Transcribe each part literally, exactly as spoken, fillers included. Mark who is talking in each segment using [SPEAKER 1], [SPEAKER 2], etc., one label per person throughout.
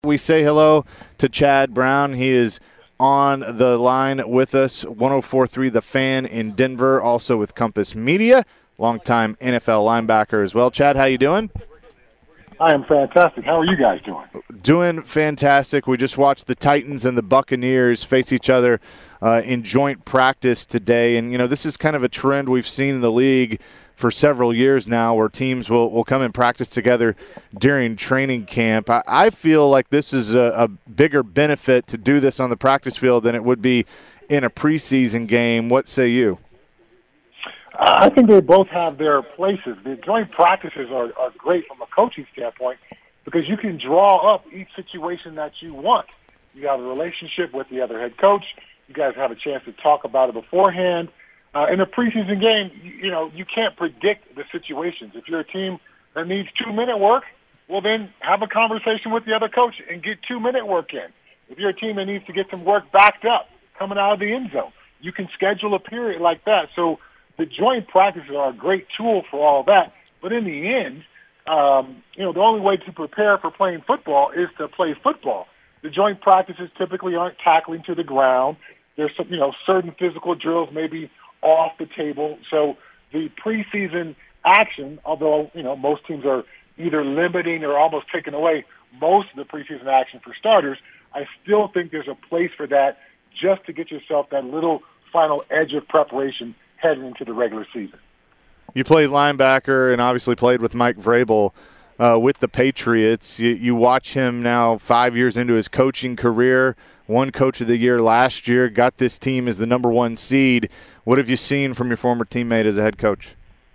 [SPEAKER 1] we say hello to Chad Brown. He is on the line with us, one oh four point three The Fan in Denver, also with Compass Media, longtime N F L linebacker as well. Chad, how you doing?
[SPEAKER 2] I am fantastic. How are you guys doing?
[SPEAKER 1] Doing fantastic. We just watched the Titans and the Buccaneers face each other uh, in joint practice today. And, you know, this is kind of a trend we've seen in the league for several years now where teams will, will come and practice together during training camp. I, I feel like this is a, a bigger benefit to do this on the practice field than it would be in a preseason game. What say you?
[SPEAKER 2] I think they both have their places. The joint practices are, are great from a coaching standpoint because you can draw up each situation that you want. You have a relationship with the other head coach. You guys have a chance to talk about it beforehand. Uh, in a preseason game, you, you know, you can't predict the situations. If you're a team that needs two-minute work, well, then have a conversation with the other coach and get two-minute work in. If you're a team that needs to get some work backed up coming out of the end zone, you can schedule a period like that. So the joint practices are a great tool for all that. But in the end, um, you know, the only way to prepare for playing football is to play football. The joint practices typically aren't tackling to the ground. There's some, you know, certain physical drills maybe off the table. So the preseason action, although, you know, most teams are either limiting or almost taking away most of the preseason action for starters, I still think there's a place for that just to get yourself that little final edge of preparation heading into the regular season.
[SPEAKER 1] You played linebacker and obviously played with Mike Vrabel uh, with the Patriots. You, you watch him now five years into his coaching career, won Coach of the Year last year, got this team as the number one seed. What have you seen from your former teammate as a head coach?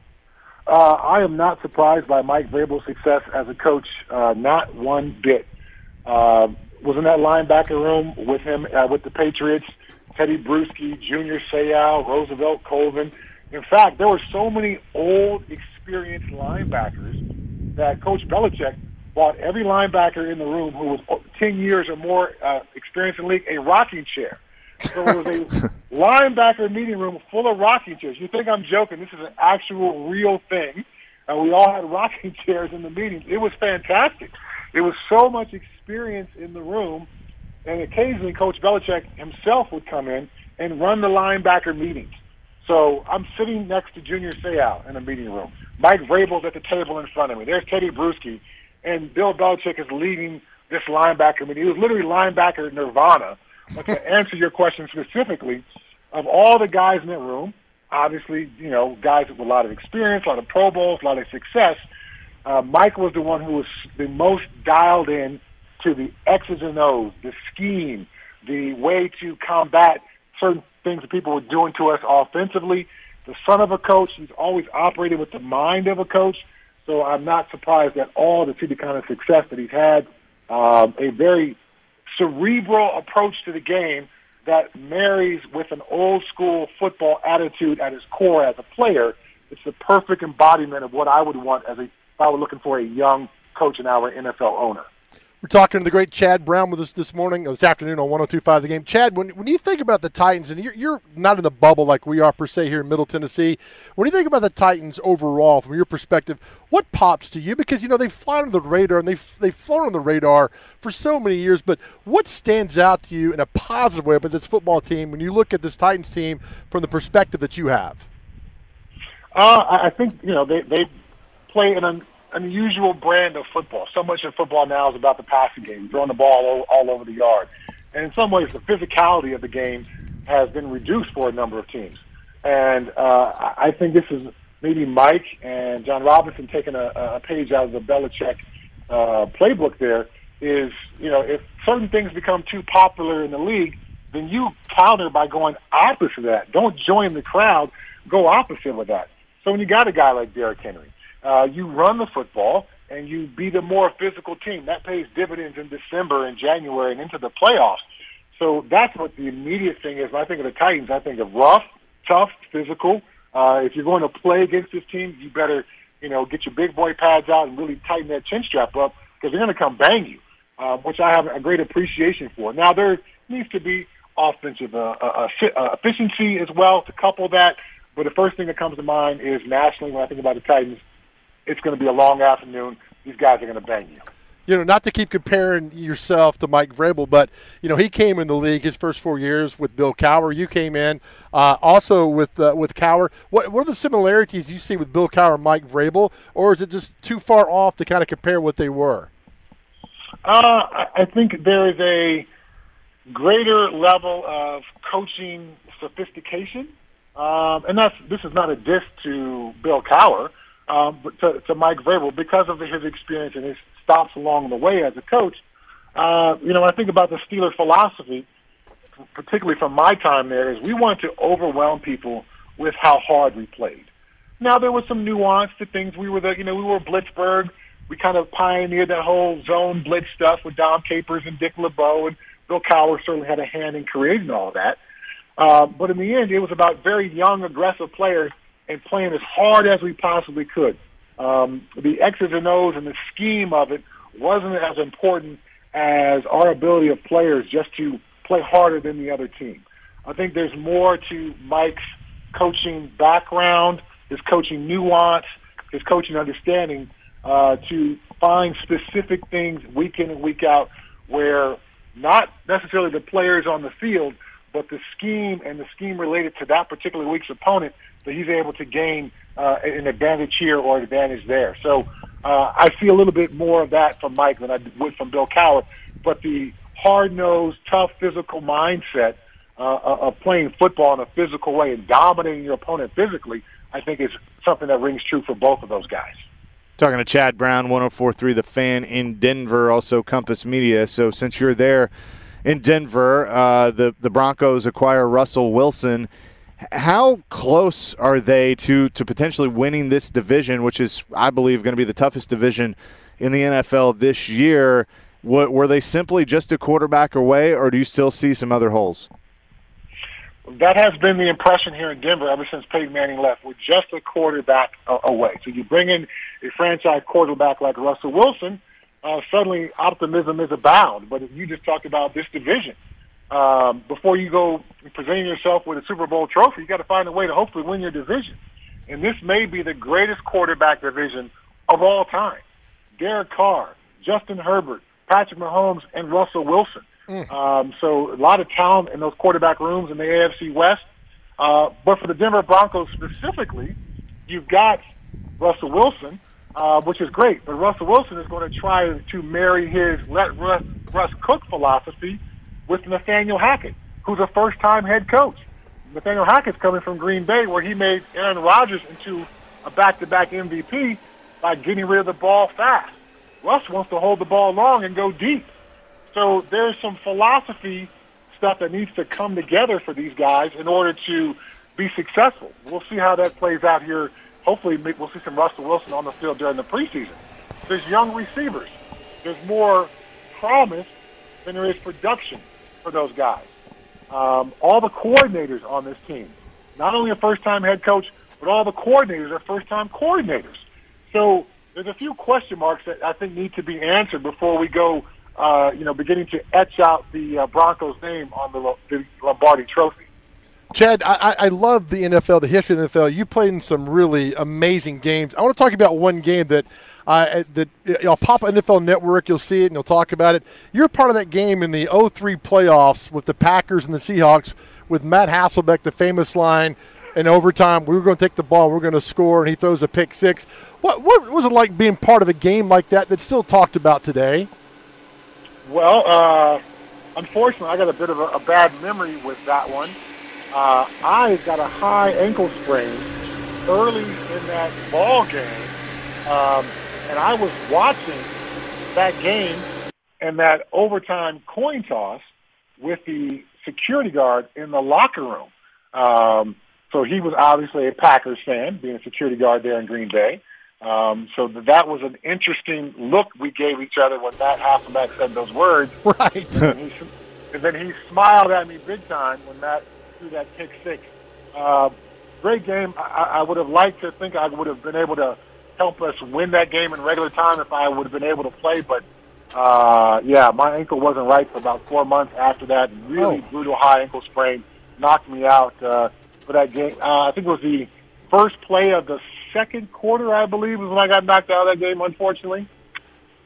[SPEAKER 2] Uh, I am not surprised by Mike Vrabel's success as a coach, uh, not one bit. Uh, was in that linebacker room with him uh, with the Patriots. Teddy Bruschi, Junior Seau, Roosevelt Colvin. In fact, there were so many old, experienced linebackers that Coach Belichick bought every linebacker in the room who was ten years or more uh, experienced in the league a rocking chair. So it was a linebacker meeting room full of rocking chairs. You think I'm joking. This is an actual real thing. Uh, we all had rocking chairs in the meetings. It was fantastic. There was so much experience in the room. And occasionally Coach Belichick himself would come in and run the linebacker meetings. So I'm sitting next to Junior Seau in a meeting room. Mike Vrabel's at the table in front of me. There's Teddy Bruschi. And Bill Belichick is leading this linebacker meeting. He was literally linebacker nirvana. But to answer your question specifically, of all the guys in that room, obviously, you know, guys with a lot of experience, a lot of Pro Bowls, a lot of success, uh, Mike was the one who was the most dialed in to the X's and O's, the scheme, the way to combat certain things that people were doing to us offensively. The son of a coach, he's always operated with the mind of a coach. So I'm not surprised at all to see the kind of success that he's had. Um, a very cerebral approach to the game that marries with an old-school football attitude at his core as a player. It's the perfect embodiment of what I would want as a, if I were looking for a young coach and our N F L owner.
[SPEAKER 3] We're talking to the great Chad Brown with us this morning, or this afternoon on one oh two point five The Game. Chad, when when you think about the Titans, and you're, you're not in the bubble like we are per se here in Middle Tennessee, when you think about the Titans overall from your perspective, what pops to you? Because, you know, they've flown under the radar, and they've, they've flown on the radar for so many years, but what stands out to you in a positive way about this football team when you look at this Titans team from the perspective that you have?
[SPEAKER 2] Uh, I think, you know, they, they play an un- unusual brand of football. So much of football now is about the passing game, throwing the ball all, all over the yard. And in some ways, the physicality of the game has been reduced for a number of teams. And uh, I think this is maybe Mike and John Robinson taking a, a page out of the Belichick uh, playbook there is, you know, if certain things become too popular in the league, then you counter by going opposite of that. Don't join the crowd. Go opposite with that. So when you got a guy like Derrick Henry, Uh, you run the football, and you be the more physical team. That pays dividends in December and January and into the playoffs. So that's what the immediate thing is. When I think of the Titans, I think of rough, tough, physical. Uh, if you're going to play against this team, you better, you know, get your big boy pads out and really tighten that chin strap up because they're going to come bang you, uh, which I have a great appreciation for. Now, there needs to be offensive uh, uh, uh, efficiency as well to couple that. But the first thing that comes to mind is nationally when I think about the Titans, it's going to be a long afternoon. These guys are going to bang you.
[SPEAKER 3] you know, not to keep comparing yourself to Mike Vrabel, but, you know, he came in the league his first four years with Bill Cowher. You came in uh, also with uh, with Cowher. What, what are the similarities you see with Bill Cowher and Mike Vrabel, or is it just too far off to kind of compare what they were?
[SPEAKER 2] Uh, I think there is a greater level of coaching sophistication. Um, and that's this is not a diss to Bill Cowher, um, but to, to Mike Vrabel because of his experience and his stops along the way as a coach. Uh, you know, when I think about the Steeler philosophy, particularly from my time there, is we wanted to overwhelm people with how hard we played. Now, there was some nuance to things. We were the, you know, we were Blitzburg. We kind of pioneered that whole zone blitz stuff with Dom Capers and Dick LeBeau, and Bill Cowher certainly had a hand in creating all of that. Uh, but in the end, it was about very young, aggressive players and playing as hard as we possibly could. Um, the X's and O's and the scheme of it wasn't as important as our ability of players just to play harder than the other team. I think there's more to Mike's coaching background, his coaching nuance, his coaching understanding uh, to find specific things week in and week out where not necessarily the players on the field, but the scheme and the scheme related to that particular week's opponent, that he's able to gain uh, an advantage here or an advantage there. So uh, I see a little bit more of that from Mike than I would from Bill Cowher. But the hard-nosed, tough, physical mindset uh, of playing football in a physical way and dominating your opponent physically, I think is something that rings true for both of those guys.
[SPEAKER 1] Talking to Chad Brown, one oh four point three The Fan in Denver, also Compass Media. So since you're there in Denver, uh, the, the Broncos acquire Russell Wilson. How close are they to, to potentially winning this division, which is, I believe, going to be the toughest division in the N F L this year? W- were they simply just a quarterback away, or do you still see some other holes?
[SPEAKER 2] That has been the impression here in Denver ever since Peyton Manning left. We're just a quarterback uh, away. So you bring in a franchise quarterback like Russell Wilson, uh, suddenly optimism is abound. But if you just talked about this division, um, before you go presenting yourself with a Super Bowl trophy, you got to find a way to hopefully win your division. And this may be the greatest quarterback division of all time. Derek Carr, Justin Herbert, Patrick Mahomes, and Russell Wilson. Mm. Um, so a lot of talent in those quarterback rooms in the A F C West. Uh, but for the Denver Broncos specifically, you've got Russell Wilson, uh, which is great. But Russell Wilson is going to try to marry his let Russ, Russ cook philosophy with Nathaniel Hackett, who's a first-time head coach. Nathaniel Hackett's coming from Green Bay, where he made Aaron Rodgers into a back-to-back M V P by getting rid of the ball fast. Russ wants to hold the ball long and go deep. So there's some philosophy stuff that needs to come together for these guys in order to be successful. We'll see how that plays out here. Hopefully we'll see some Russell Wilson on the field during the preseason. There's young receivers. There's more promise than there is production for those guys. Um, all the coordinators on this team, not only a first-time head coach, but all the coordinators are first-time coordinators. So there's a few question marks that I think need to be answered before we go Uh, you know, beginning to etch out the uh, Broncos' name on the, the Lombardi Trophy.
[SPEAKER 3] Chad, I, I love the N F L, the history of the N F L. You played in some really amazing games. I want to talk about one game that uh, that I'll pop N F L Network. You'll see it and you'll talk about it. You're part of that game in the oh three playoffs with the Packers and the Seahawks with Matt Hasselbeck, the famous line in overtime, we were going to take the ball, we we're going to score, and he throws a pick six. What, what was it like being part of a game like that that's still talked about today?
[SPEAKER 2] Well, uh, unfortunately, I got a bit of a, a bad memory with that one. Uh, I got a high ankle sprain early in that ball game, um, and I was watching that game and that overtime coin toss with the security guard in the locker room. Um, so he was obviously a Packers fan, being a security guard there in Green Bay. Um, so that was an interesting look we gave each other when Matt Hasselbeck said those words.
[SPEAKER 3] Right.
[SPEAKER 2] And, he, and then he smiled at me big time when Matt threw that pick six. Uh, great game. I, I would have liked to think I would have been able to help us win that game in regular time if I would have been able to play. But, uh, yeah, my ankle wasn't right for about four months after that. Really oh. brutal high ankle sprain knocked me out uh, for that game. Uh, I think it was the first play of the second quarter, I believe, was when I got knocked out of that game, unfortunately.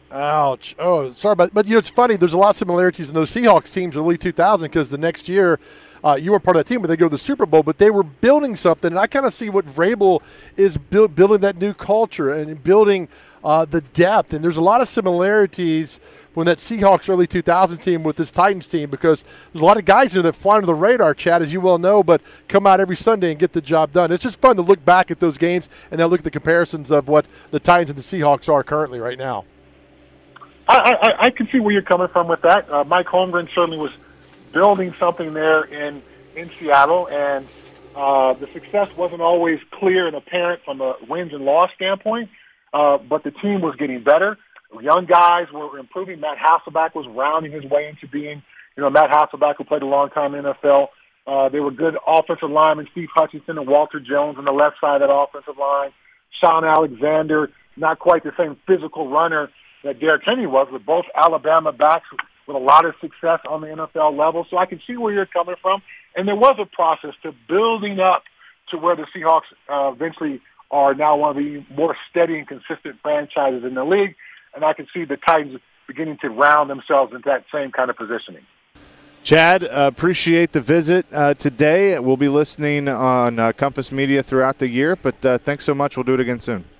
[SPEAKER 3] Ouch. Oh, sorry about But, you know, it's funny. There's a lot of similarities in those Seahawks teams in the early two thousands because the next year uh, you weren't part of that team, but they go to the Super Bowl. But they were building something, and I kind of see what Vrabel is build, building that new culture and building uh, the depth. And there's a lot of similarities when that Seahawks early two thousand team with this Titans team because there's a lot of guys here that fly under the radar, Chad, as you well know, but come out every Sunday and get the job done. It's just fun to look back at those games and now look at the comparisons of what the Titans and the Seahawks are currently right now.
[SPEAKER 2] I, I, I can see where you're coming from with that. Uh, Mike Holmgren certainly was building something there in in Seattle, and uh, the success wasn't always clear and apparent from a wins and loss standpoint, uh, but the team was getting better. Young guys were improving. Matt Hasselbeck was rounding his way into being, you know, Matt Hasselbeck, who played a long time in the N F L. Uh, they were good offensive linemen, Steve Hutchinson and Walter Jones on the left side of that offensive line. Sean Alexander, not quite the same physical runner that Derrick Henry was, with both Alabama backs with a lot of success on the N F L level. So I can see where you're coming from. And there was a process to building up to where the Seahawks uh, eventually are now one of the more steady and consistent franchises in the league. And I can see the Titans beginning to round themselves into that same kind of positioning.
[SPEAKER 1] Chad, uh, appreciate the visit uh, today. We'll be listening on uh, Compass Media throughout the year, but uh, thanks so much. We'll do it again soon.